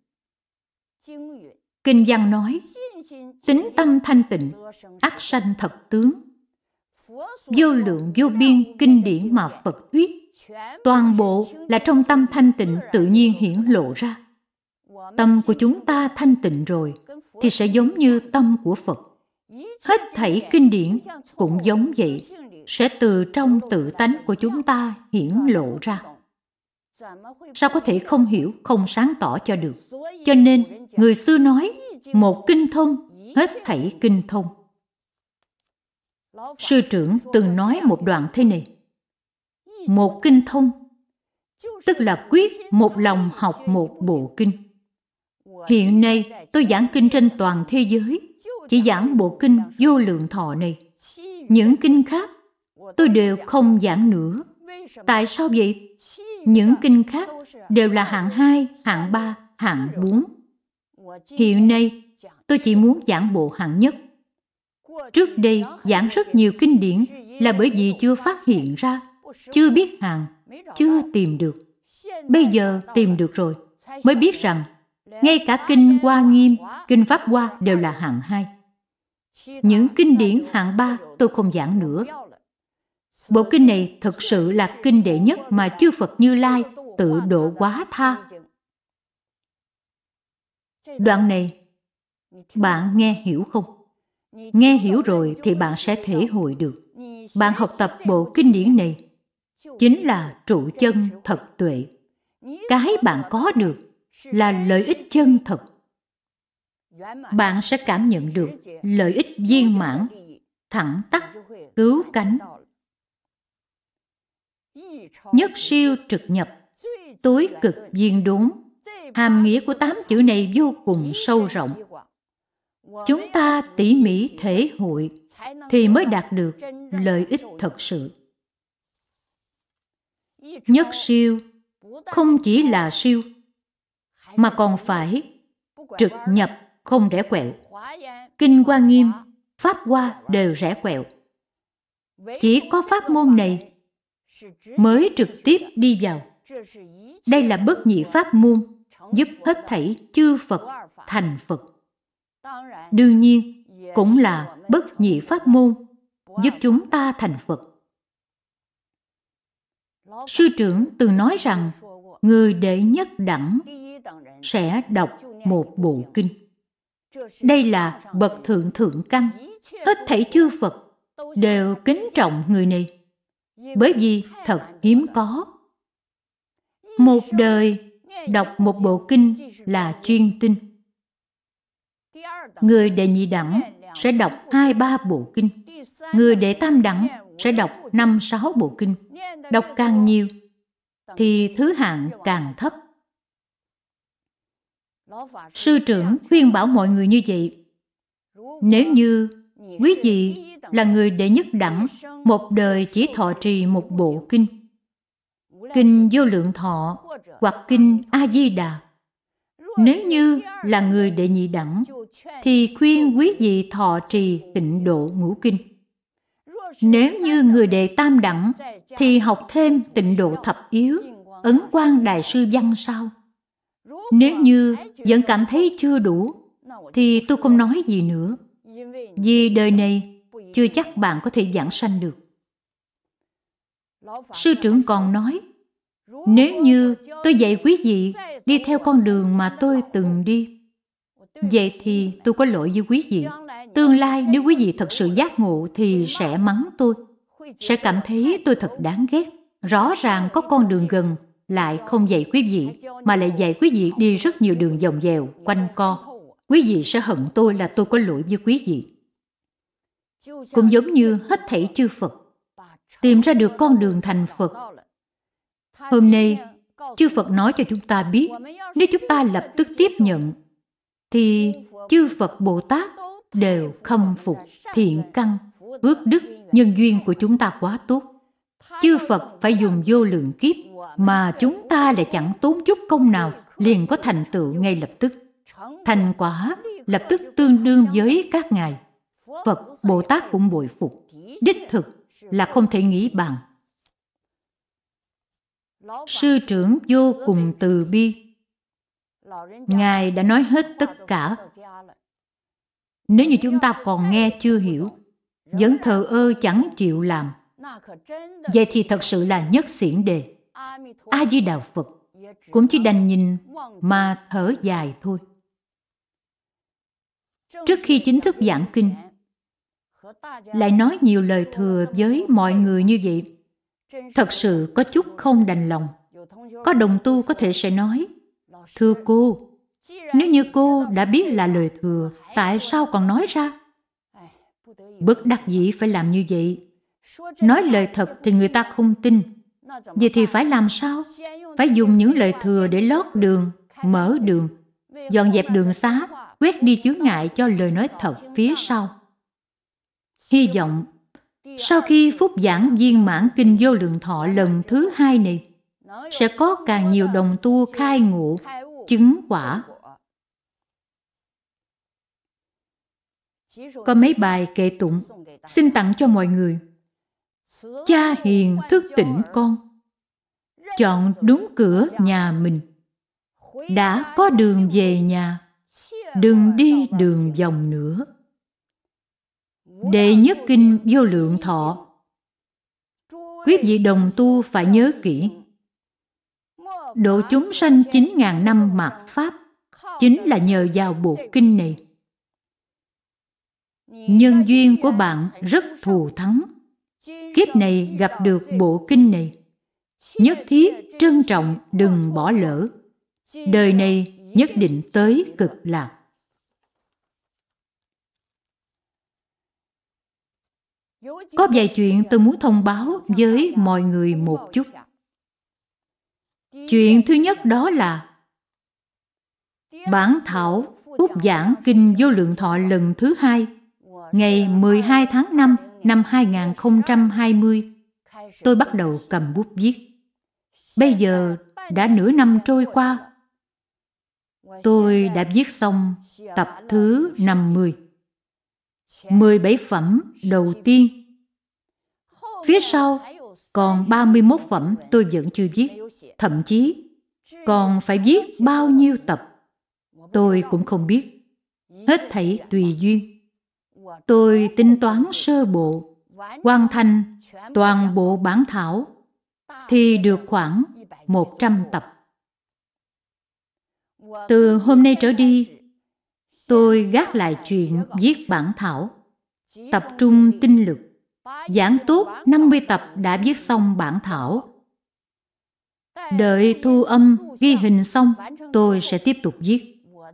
Kinh văn nói, tính tâm thanh tịnh, ắt sanh thật tướng. Vô lượng vô biên kinh điển mà Phật thuyết, toàn bộ là trong tâm thanh tịnh tự nhiên hiển lộ ra. Tâm của chúng ta thanh tịnh rồi, thì sẽ giống như tâm của Phật. Hết thảy kinh điển cũng giống vậy, sẽ từ trong tự tánh của chúng ta hiển lộ ra. Sao có thể không hiểu, không sáng tỏ cho được? Cho nên, người xưa nói, một kinh thông, hết thảy kinh thông. Sư trưởng từng nói một đoạn thế này, một kinh thông, tức là quyết một lòng học một bộ kinh. Hiện nay, tôi giảng kinh trên toàn thế giới, chỉ giảng bộ kinh Vô Lượng Thọ này. Những kinh khác, tôi đều không giảng nữa. Tại sao vậy? Những kinh khác đều là hạng 2, hạng 3, hạng 4. Hiện nay, tôi chỉ muốn giảng bộ hạng nhất. Trước đây, giảng rất nhiều kinh điển là bởi vì chưa phát hiện ra, chưa biết hàng, chưa tìm được. Bây giờ tìm được rồi, mới biết rằng ngay cả kinh Hoa Nghiêm, kinh Pháp Hoa đều là hạng 2. Những kinh điển hạng 3 tôi không giảng nữa. Bộ kinh này thực sự là kinh đệ nhất mà chư Phật Như Lai tự độ hóa tha. Đoạn này, bạn nghe hiểu không? Nghe hiểu rồi thì bạn sẽ thể hội được. Bạn học tập bộ kinh điển này chính là trụ chân thật tuệ. Cái bạn có được là lợi ích chân thật. Bạn sẽ cảm nhận được lợi ích viên mãn, thẳng tắc, cứu cánh. Nhất siêu trực nhập, tối cực viên đốn. Hàm nghĩa của 8 chữ này vô cùng sâu rộng. Chúng ta tỉ mỉ thể hội thì mới đạt được lợi ích thật sự. Nhất siêu không chỉ là siêu, mà còn phải trực nhập không rẽ quẹo. Kinh Hoa Nghiêm, Pháp Hoa đều rẽ quẹo. Chỉ có pháp môn này mới trực tiếp đi vào. Đây là bất nhị pháp môn, giúp hết thảy chư Phật thành Phật. Đương nhiên, cũng là bất nhị pháp môn, giúp chúng ta thành Phật. Sư trưởng từng nói rằng, người đệ nhất đẳng sẽ đọc một bộ kinh. Đây là bậc thượng thượng căn. Hết thảy chư Phật đều kính trọng người này, bởi vì thật hiếm có. Một đời đọc một bộ kinh là chuyên tinh. Người đệ nhị đẳng sẽ đọc 2-3 bộ kinh. Người đệ tam đẳng sẽ đọc 5-6 bộ kinh. Đọc càng nhiều thì thứ hạng càng thấp. Sư trưởng khuyên bảo mọi người như vậy. Nếu như quý vị là người đệ nhất đẳng, một đời chỉ thọ trì một bộ kinh, kinh Vô Lượng Thọ hoặc kinh A Di Đà. Nếu như là người đệ nhị đẳng, thì khuyên quý vị thọ trì Tịnh Độ Ngũ Kinh. Nếu như người đệ tam đẳng thì học thêm tịnh độ thập yếu, Ấn Quang Đại Sư Văn sao? Nếu như vẫn cảm thấy chưa đủ thì tôi không nói gì nữa, vì đời này chưa chắc bạn có thể giảng sanh được. Sư trưởng còn nói, nếu như tôi dạy quý vị đi theo con đường mà tôi từng đi, vậy thì tôi có lỗi với quý vị. Tương lai nếu quý vị thật sự giác ngộ thì sẽ mắng tôi, sẽ cảm thấy tôi thật đáng ghét. Rõ ràng có con đường gần lại không dạy quý vị, mà lại dạy quý vị đi rất nhiều đường vòng vèo, quanh co. Quý vị sẽ hận tôi là tôi có lỗi với quý vị. Cũng giống như hết thảy chư Phật tìm ra được con đường thành Phật. Hôm nay, chư Phật nói cho chúng ta biết, nếu chúng ta lập tức tiếp nhận, thì chư Phật Bồ Tát đều khâm phục thiện căn, phước đức, nhân duyên của chúng ta quá tốt. Chư Phật phải dùng vô lượng kiếp, mà chúng ta lại chẳng tốn chút công nào, liền có thành tựu ngay lập tức. Thành quả lập tức tương đương với các ngài. Phật, Bồ Tát cũng bội phục. Đích thực là không thể nghĩ bằng. Sư trưởng vô cùng từ bi. Ngài đã nói hết tất cả. Nếu như chúng ta còn nghe chưa hiểu, vẫn thờ ơ chẳng chịu làm, vậy thì thật sự là nhất xiển đề. A Di Đà Phật cũng chỉ đành nhìn mà thở dài thôi. Trước khi chính thức giảng kinh, lại nói nhiều lời thừa với mọi người như vậy, thật sự có chút không đành lòng. Có đồng tu có thể sẽ nói, thưa cô, nếu như cô đã biết là lời thừa, tại sao còn nói ra? Bất đắc dĩ phải làm như vậy. Nói lời thật thì người ta không tin. Vậy thì phải làm sao? Phải dùng những lời thừa để lót đường, mở đường, dọn dẹp đường xá, quét đi chướng ngại cho lời nói thật phía sau. Hy vọng sau khi phúc giảng viên mãn kinh Vô Lượng Thọ lần thứ 2 này, sẽ có càng nhiều đồng tu khai ngộ, chứng quả. Có mấy bài kệ tụng xin tặng cho mọi người. Cha hiền thức tỉnh con, chọn đúng cửa nhà mình. Đã có đường về nhà, đừng đi đường vòng nữa. Đệ nhất kinh Vô Lượng Thọ, quý vị đồng tu phải nhớ kỹ. Độ chúng sanh 9.000 năm mạt Pháp chính là nhờ vào bộ kinh này. Nhân duyên của bạn rất thù thắng. Kiếp này gặp được bộ kinh này, nhất thiết trân trọng, đừng bỏ lỡ. Đời này nhất định tới cực lạc. Có vài chuyện tôi muốn thông báo với mọi người một chút. Chuyện thứ nhất đó là bản thảo phúc giảng kinh Vô Lượng Thọ lần thứ 2, ngày 12 tháng 5 năm 2020, tôi bắt đầu cầm bút viết. Bây giờ đã nửa năm trôi qua, tôi đã viết xong tập thứ 50. 17 phẩm đầu tiên. Phía sau còn 31 phẩm tôi vẫn chưa viết. Thậm chí còn phải viết bao nhiêu tập tôi cũng không biết. Hết thảy tùy duyên. Tôi tính toán sơ bộ, hoàn thành toàn bộ bản thảo thì được khoảng 100 tập. Từ hôm nay trở đi, tôi gác lại chuyện viết bản thảo, tập trung tinh lực, giảng tốt 50 tập đã viết xong bản thảo. Đợi thu âm, ghi hình xong, tôi sẽ tiếp tục viết.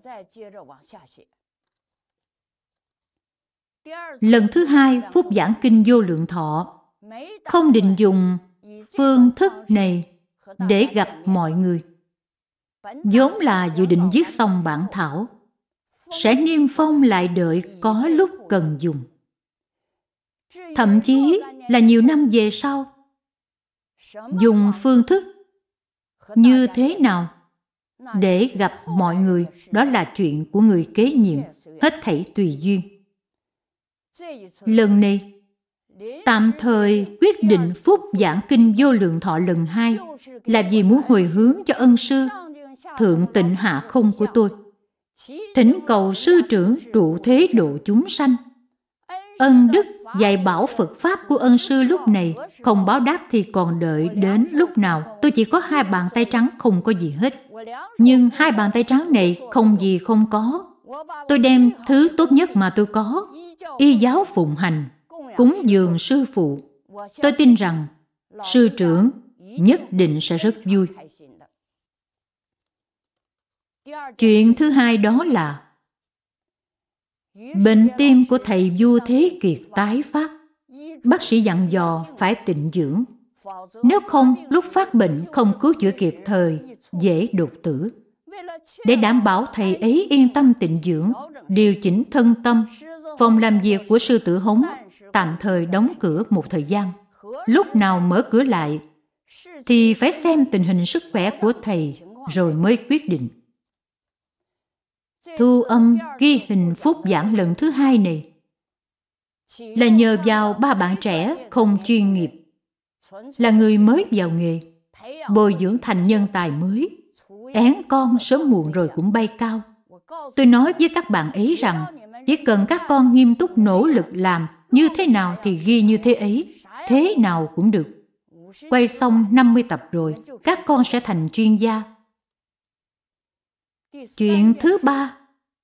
Lần thứ 2 phúc giảng kinh Vô Lượng Thọ, không định dùng phương thức này để gặp mọi người. Vốn là dự định viết xong bản thảo, sẽ niêm phong lại đợi có lúc cần dùng. Thậm chí là nhiều năm về sau, dùng phương thức như thế nào để gặp mọi người, đó là chuyện của người kế nhiệm, hết thảy tùy duyên. Lần này Tạm thời quyết định phúc giảng kinh Vô Lượng Thọ lần 2 là vì muốn hồi hướng cho ân sư Thượng Tịnh Hạ Không của tôi, thỉnh cầu sư trưởng trụ thế độ chúng sanh. Ân đức dạy bảo Phật Pháp của ân sư lúc này không báo đáp thì còn đợi đến lúc nào? Tôi chỉ có 2 bàn tay trắng, không có gì hết. Nhưng 2 bàn tay trắng này không gì không có. Tôi đem thứ tốt nhất mà tôi có, y giáo phụng hành, cúng dường sư phụ. Tôi tin rằng sư trưởng nhất định sẽ rất vui. Chuyện thứ hai đó là bệnh tim của thầy vua Thế Kiệt tái phát. Bác sĩ dặn dò phải tịnh dưỡng. Nếu không, lúc phát bệnh không cứu chữa kịp thời, dễ đột tử. Để đảm bảo thầy ấy yên tâm tịnh dưỡng, điều chỉnh thân tâm, phòng làm việc của sư tử Hống tạm thời đóng cửa một thời gian. Lúc nào mở cửa lại thì phải xem tình hình sức khỏe của thầy rồi mới quyết định. Thu âm ghi hình phúc giảng lần thứ 2 này là nhờ vào 3 bạn trẻ không chuyên nghiệp, là người mới vào nghề, bồi dưỡng thành nhân tài mới, én con sớm muộn rồi cũng bay cao. Tôi nói với các bạn ấy rằng chỉ cần các con nghiêm túc nỗ lực làm như thế nào thì ghi như thế ấy, thế nào cũng được. Quay xong 50 tập rồi, các con sẽ thành chuyên gia. Chuyện thứ 3,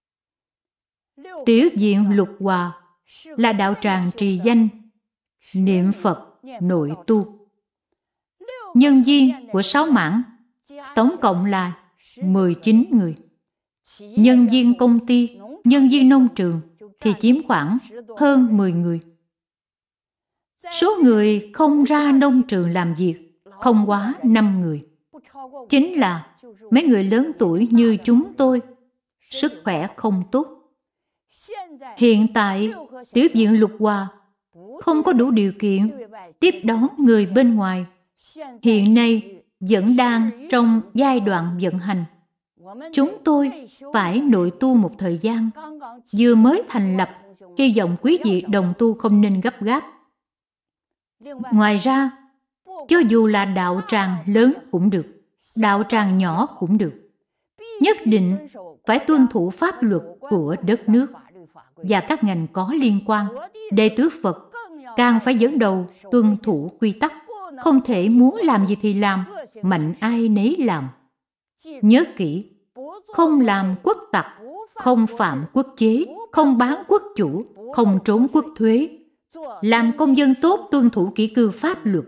Tiểu viện Lục Hòa là đạo tràng trì danh, niệm Phật, nội tu. Nhân viên của 6 mảng tổng cộng là 19 người. Nhân viên công ty, nhân viên nông trường thì chiếm khoảng hơn 10 người. Số người không ra nông trường làm việc không quá 5 người. Chính là mấy người lớn tuổi như chúng tôi, sức khỏe không tốt. Hiện tại, Tiểu viện Lục Hòa không có đủ điều kiện tiếp đón người bên ngoài. Hiện nay vẫn đang trong giai đoạn vận hành. Chúng tôi phải nội tu một thời gian, vừa mới thành lập, hy vọng quý vị đồng tu không nên gấp gáp. Ngoài ra, cho dù là đạo tràng lớn cũng được, đạo tràng nhỏ cũng được, nhất định phải tuân thủ pháp luật của đất nước và các ngành có liên quan. Đệ tử Phật càng phải dẫn đầu tuân thủ quy tắc, không thể muốn làm gì thì làm, mạnh ai nấy làm. Nhớ kỹ, không làm quốc tặc, không phạm quốc chế, không bán quốc chủ, không trốn quốc thuế. Làm công dân tốt, tuân thủ kỷ cương pháp luật.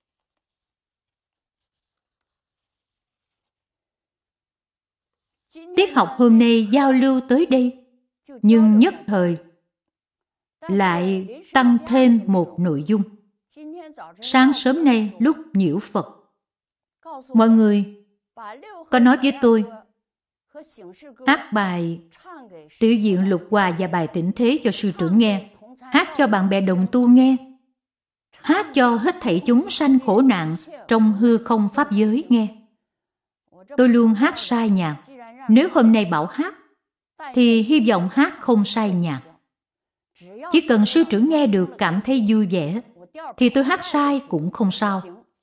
Tiết học hôm nay giao lưu tới đây, nhưng nhất thời lại tăng thêm một nội dung. Sáng sớm nay lúc nhiễu Phật, mọi người có nói với tôi hát bài Tiểu viện Lục Hòa và bài Tịnh Thế cho sư trưởng nghe, hát cho bạn bè đồng tu nghe, hát cho hết thảy chúng sanh khổ nạn trong hư không pháp giới nghe. Tôi luôn hát sai nhạc. Nếu hôm nay bảo hát thì hy vọng hát không sai nhạc. Chỉ cần sư trưởng nghe được cảm thấy vui vẻ thì tôi hát sai cũng không sao.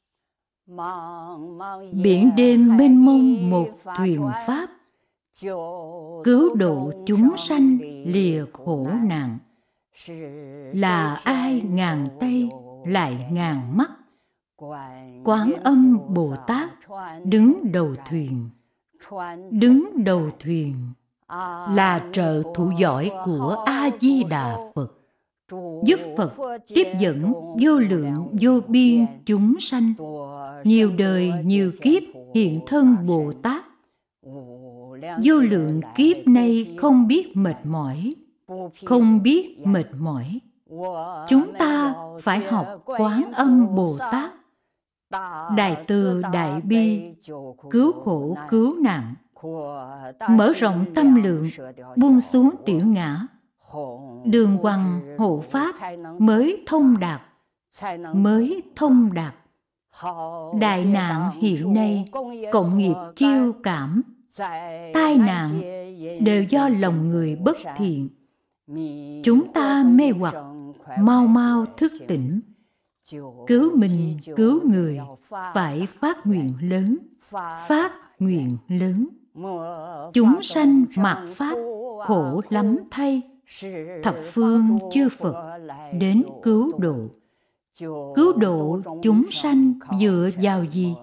Biển đêm mênh mông một thuyền pháp, cứu độ chúng sanh lìa khổ nạn. Là ai ngàn tay lại ngàn mắt, Quán Âm Bồ Tát đứng đầu thuyền. Đứng đầu thuyền là trợ thủ giỏi của A-di-đà Phật, giúp Phật tiếp dẫn vô lượng vô biên chúng sanh, nhiều đời nhiều kiếp hiện thân Bồ Tát. Vô lượng kiếp nay không biết mệt mỏi, không biết mệt mỏi. Chúng ta phải học Quán Âm Bồ Tát, đại từ đại bi, cứu khổ cứu nạn, mở rộng tâm lượng, buông xuống tiểu ngã, đường hoằng hộ pháp mới thông đạt, mới thông đạt. Đại nạn hiện nay cộng nghiệp chiêu cảm, tai nạn đều do lòng người bất thiện, Chúng ta mê hoặc, mau mau thức tỉnh. Cứu mình, cứu người, phải phát nguyện lớn, phát nguyện lớn. Chúng sanh mạt pháp, khổ lắm thay. Thập phương chư Phật đến cứu độ. Cứu độ chúng sanh dựa vào gì?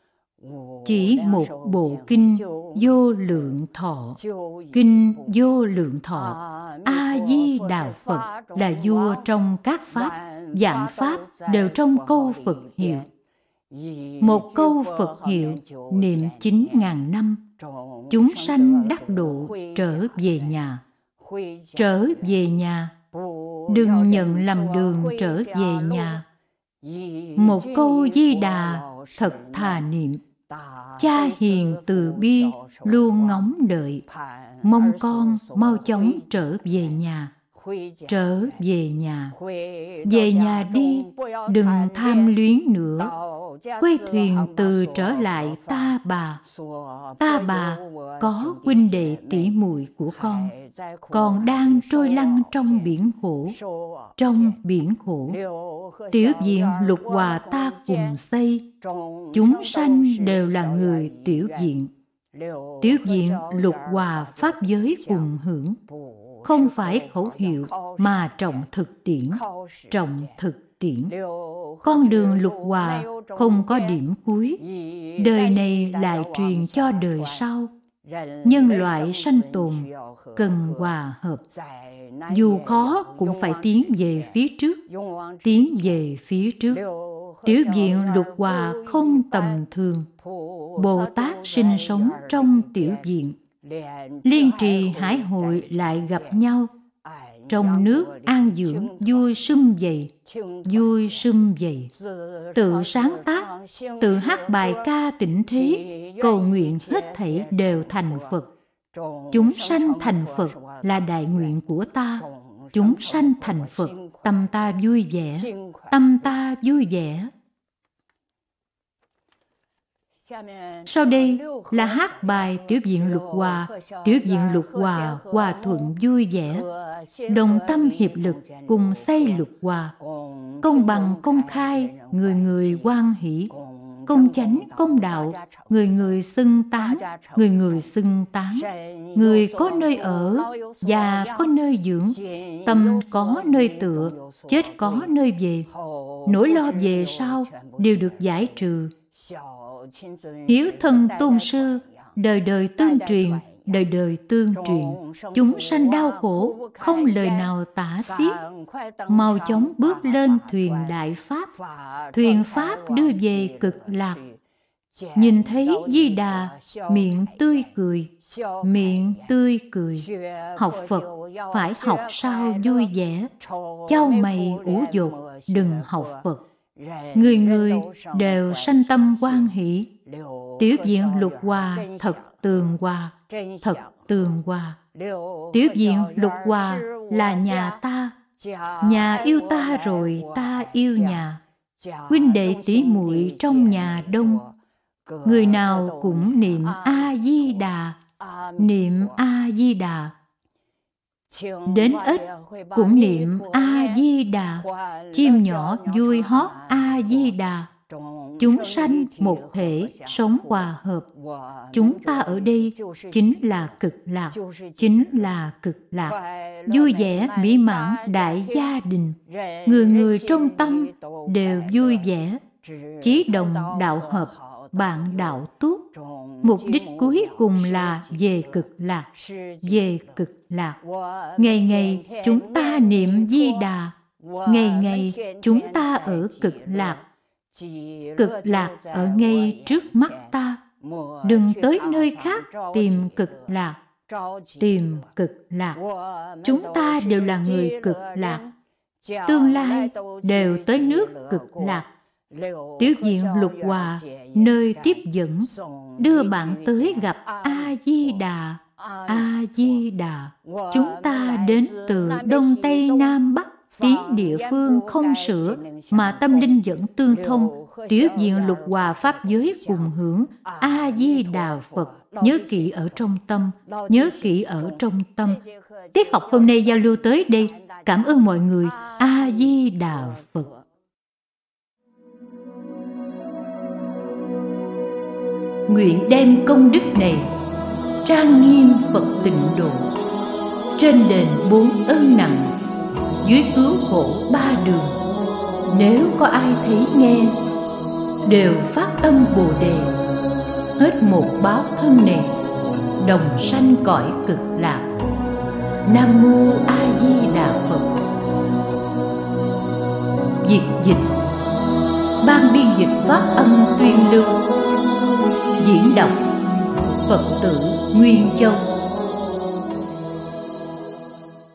Chỉ một bộ kinh Vô Lượng Thọ. Kinh Vô Lượng Thọ, A-di-đà Phật là vua trong các pháp, vạn pháp đều trong câu Phật hiệu. Một câu Phật hiệu niệm 9.000 năm, chúng sanh đắc độ trở về nhà. Trở về nhà, đừng nhận lầm đường trở về nhà. Một câu Di Đà thật thà niệm, cha hiền từ bi luôn ngóng đợi, mong con mau chóng trở về nhà. Trở về nhà. Về nhà đi, đừng tham luyến nữa. Quay thuyền từ trở lại Ta Bà. Ta Bà có huynh đệ tỷ muội của con, còn đang trôi lăn trong biển khổ. Trong biển khổ, tiểu viện Lục Hòa ta cùng xây. Chúng sanh đều là người tiểu viện. Tiểu viện Lục Hòa pháp giới cùng hưởng. Không phải khẩu hiệu mà trọng thực tiễn. Trọng thực tiễn. Con đường Lục Hòa không có điểm cuối. Đời này lại truyền cho đời sau. Nhân loại sanh tồn cần hòa hợp. Dù khó cũng phải tiến về phía trước. Tiến về phía trước. Tiểu viện Lục Hòa không tầm thường. Bồ Tát sinh sống trong tiểu viện. Liên trì hải hội lại gặp nhau. Trong nước an dưỡng vui sum vầy. Vui sum vầy. Tự sáng tác, tự hát bài ca tịnh thế, cầu nguyện hết thảy đều thành Phật. Chúng sanh thành Phật là đại nguyện của ta. Chúng sanh thành Phật, tâm ta vui vẻ. Tâm ta vui vẻ. Sau đây là hát bài Tiểu viện Lục Hòa. Tiểu viện Lục Hòa hòa thuận vui vẻ, đồng tâm hiệp lực cùng xây Lục Hòa. Công bằng công khai, người người hoan hỷ. Công chánh công đạo, người người xưng tán. Người người xưng tán. Người có nơi ở, già có nơi dưỡng. Tâm có nơi tựa, chết có nơi về. Nỗi lo về sau đều được giải trừ. Hiếu thân tôn sư, đời đời tương truyền, đời đời tương truyền. Chúng sanh đau khổ, không lời nào tả xiết. Mau chóng bước lên thuyền đại pháp. Thuyền pháp đưa về cực lạc. Nhìn thấy Di Đà, miệng tươi cười. Miệng tươi cười. Học Phật phải học sao vui vẻ. Chau mày ủ dột, đừng học Phật. Người người đều sanh tâm hoan hỷ. Tiểu viện Lục Hòa thật tường hòa. Thật tường hòa. Tiểu viện Lục Hòa là nhà ta. Nhà yêu ta rồi ta yêu nhà. Huynh đệ tỷ muội trong nhà đông. Người nào cũng niệm A-di-đà. Niệm A-di-đà. Đến ít cũng niệm A-di-đà. Chim nhỏ vui hót A-di-đà. Chúng sanh một thể sống hòa hợp. Chúng ta ở đây chính là cực lạc. Chính là cực lạc. Vui vẻ mỹ mãn đại gia đình. Người người trong tâm đều vui vẻ. Chí đồng đạo hợp, bạn đạo tốt. Mục đích cuối cùng là về cực lạc. Về cực lạc. Ngày ngày chúng ta niệm Di Đà. Ngày ngày chúng ta ở cực lạc. Cực lạc ở ngay trước mắt ta. Đừng tới nơi khác tìm cực lạc. Tìm cực lạc. Chúng ta đều là người cực lạc. Tương lai đều tới nước cực lạc. Tiểu viện Lục Hòa nơi tiếp dẫn, đưa bạn tới gặp A-di-đà. A-di-đà. Chúng ta đến từ Đông Tây Nam Bắc, tiếng địa phương không sửa mà tâm linh vẫn tương thông, tiểu diện lục hòa pháp giới cùng hưởng. A Di Đà Phật. Nhớ kỹ ở trong tâm, nhớ kỹ ở trong tâm. Tiết học hôm nay giao lưu tới đây. Cảm ơn mọi người. A Di Đà Phật. Nguyện đem công đức này trang nghiêm Phật tịnh độ, trên đền 4 ơn nặng, dưới cứu khổ 3 đường. Nếu có ai thấy nghe, đều phát tâm Bồ Đề, hết một báo thân này, đồng sanh cõi cực lạc. Nam Mô A Di Đà Phật. Việt dịch. Ban biên dịch phát âm tuyên lưu. Diễn đọc Phật tử Nguyên Châu.